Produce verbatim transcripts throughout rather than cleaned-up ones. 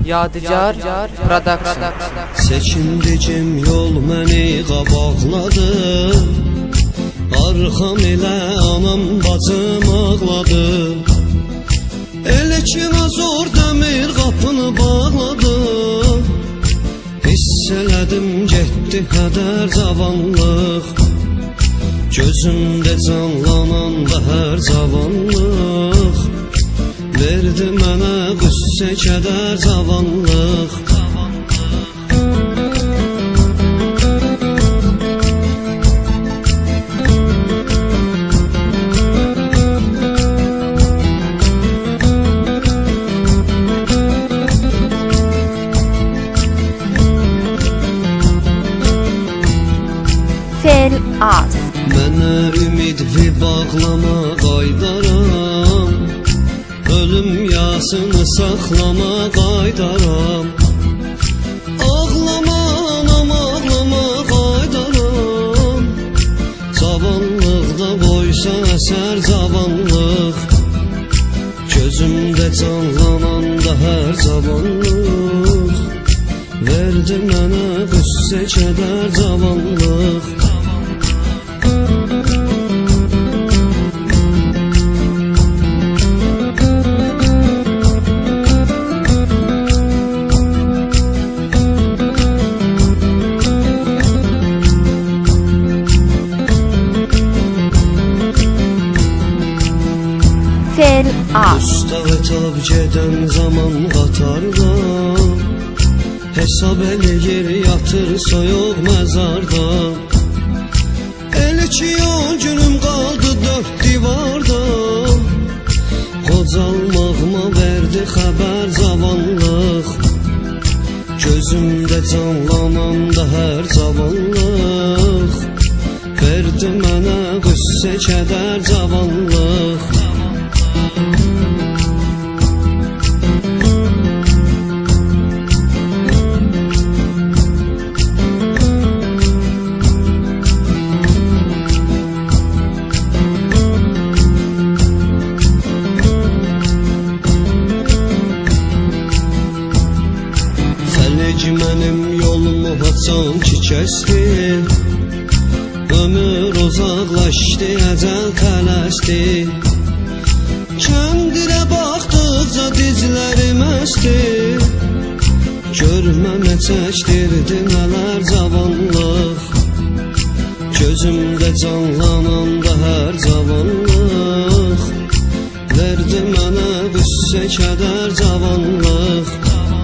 Yadigar Production. Seçimdicim yol məni qabaqladı, arxam elə anam bacım ağladı. Elə ki nazor dəmir qapını bağladı, hiss elədim getdi hədər cavanlıq. Gözümdə canlananda hər cavanlıq, verdi mənə qüssə kədər cavanlıq. Fel az. Mənə ümid vi bağlama qaydaram, ölüm yasını saxlama qaydaram. Ağlama anam ağlama qaydaram, cavanlıqda qoysa əsər cavanlıq. Gözümdə canlananda hər cavanlıq, verdi mənə qüssə kədər cavanlıq. Fel az. Ustağı tab gedən zaman qatarda, hesab eləyir yatır soyuq məzarda. Elə ki o günüm qaldı dörd divarda, qocalmağıma verdi xəbər cavanlıq. Gözümdə canlananda hər cavanlıq, verdi mənə qüssə kədər cavanlıq. Fələk mənim yolumu haçan ki kəsdi, ömür uzaqlaşdı, əcəl tələsdi. Kəndirə baxdıqca dizlərim əsdi, görməmə çəkdirdi nələr cavanlıq. Gözümdə canlananda hər cavanlıq, verdi mənə qüssə kədər cavanlıq.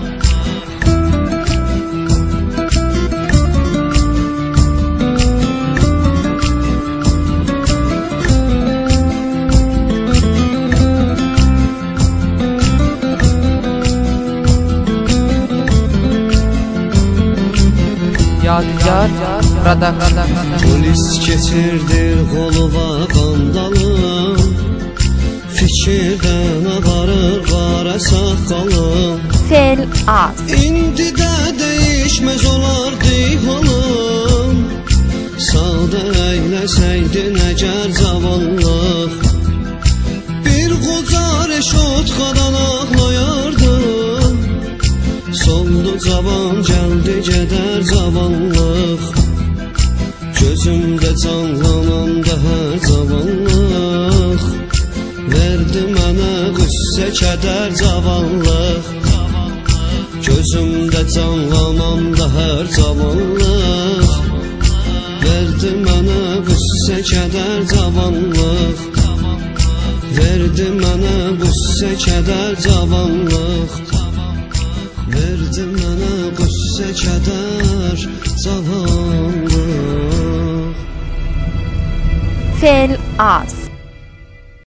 Yadigar Production. Polis keçirdir qoluma qandalım, fikirdən ağarır qara saqqalım. Fel az. İndi də dəyişməz olardı halım, sağda əyləsəydi nəgər cavanlıq. Bir qoca reşotxadan ağlayardı, soldu cavan gəldi gedər cavanlıq. Gözümdə canlananda hər cavanlıq, verdi mənə qüssə kədər cavanlıq. Gözümdə canlananda hər cavanlıq, verdi mənə qüssə kədər cavanlıq. Verdi mənə qüssə kədər cavanlıq, verdi mənə qüssə kədər cavanlıq. Fel az.